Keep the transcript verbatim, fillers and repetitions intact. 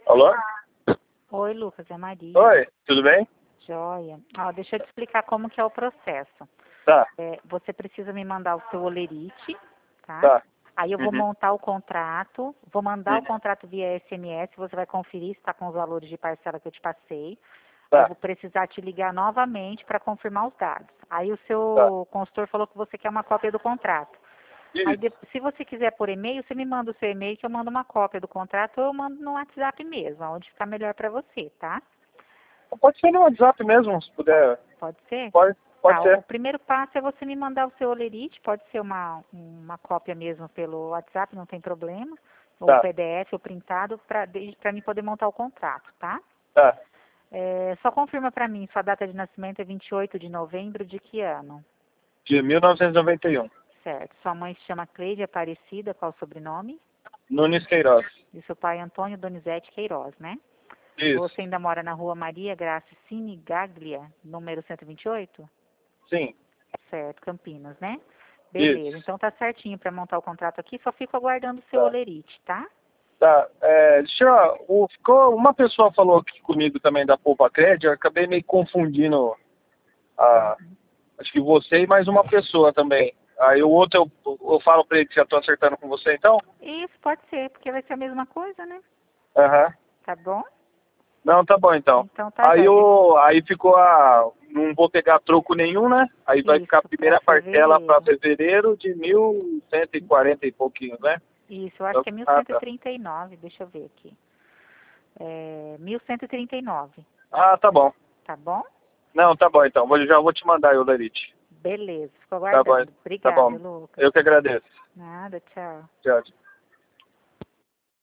Alô? Oi, Lucas, é Maria. Oi, tudo bem? Joia. Ó, deixa eu te explicar como que é o processo. Tá, É, você precisa me mandar o seu olerite, tá? tá. Aí eu vou Uhum. montar o contrato, vou mandar o Uhum. contrato via S M S, você vai conferir se está com os valores de parcela que eu te passei. Aí eu Tá, vou precisar te ligar novamente para confirmar os dados. Aí o tá. seu consultor falou que você quer uma cópia do contrato. Aí, Isso. de- se você quiser por e-mail, você me manda o seu e-mail que eu mando uma cópia do contrato ou eu mando no WhatsApp mesmo, onde ficar melhor para você, tá? Pode ser no WhatsApp mesmo, se puder. Pode ser? Pode, pode Tá, o ser. primeiro passo é você me mandar o seu olerite, pode ser uma, uma cópia mesmo pelo WhatsApp, não tem problema, ou Tá, P D F ou printado, para mim poder montar o contrato, tá? tá. É, só confirma para mim, sua data de nascimento é vinte e oito de novembro de que ano? De mil novecentos e noventa e um. Certo. Sua mãe se chama Cleide Aparecida, qual o sobrenome? Nunes Queiroz. E seu pai Antônio Donizete Queiroz, né? Isso. Você ainda mora na rua Maria Graça Sinigaglia, número cento e vinte e oito? Sim. Certo, Campinas, né? Beleza, Isso. então tá certinho para montar o contrato aqui, só fico aguardando o seu Tá. olerite, tá? Tá. É, deixa eu, o, ficou, uma pessoa falou aqui comigo também da Poupa Crédito, eu acabei meio confundindo a, acho que você e mais uma pessoa também. Aí o outro eu, eu falo pra ele que já tô acertando com você então? Isso, pode ser, porque vai ser a mesma coisa, né? Aham. Tá bom? Não, tá bom então. Então tá Aí, jóia. o, aí ficou a. Não vou pegar troco nenhum, né? Aí vai ficar a Isso, para primeira parcela para fevereiro. fevereiro de mil cento e quarenta e pouquinho, né? Isso, eu acho Então, que é mil ah, cento e tá. trinta e nove, deixa eu ver aqui. É mil cento e trinta e nove, Ah, tá bom. tá bom? Não, tá bom então. Vou, já vou te mandar aí o Lerite. Beleza, fico Tá bom, aguardando. tá Obrigada, bom. Lucas. Eu que agradeço. Nada, tchau. Tchau.